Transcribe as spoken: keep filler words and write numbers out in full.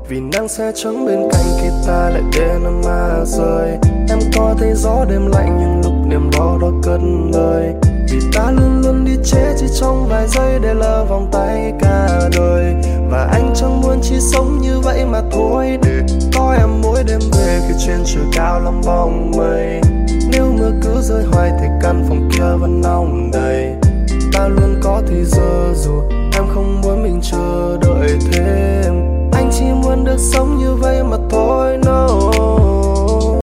Vì nắng sẽ trắng bên cạnh khi ta lại để năm mà rơi. Em có thấy gió đêm lạnh nhưng lúc niềm đau đó cất lời. Vì ta luôn luôn đi chế chỉ trong vài giây để lỡ vòng tay cả đời. Và anh chẳng muốn chỉ sống như vậy mà thôi, để có em mỗi đêm về khi trên trời cao lắm bóng mây. Nếu mưa cứ rơi hoài thì căn phòng kia vẫn nóng đầy. Ta luôn có thì giờ dù em không muốn mình chờ đợi thêm. Anh chỉ muốn được sống như vậy mà thôi, no.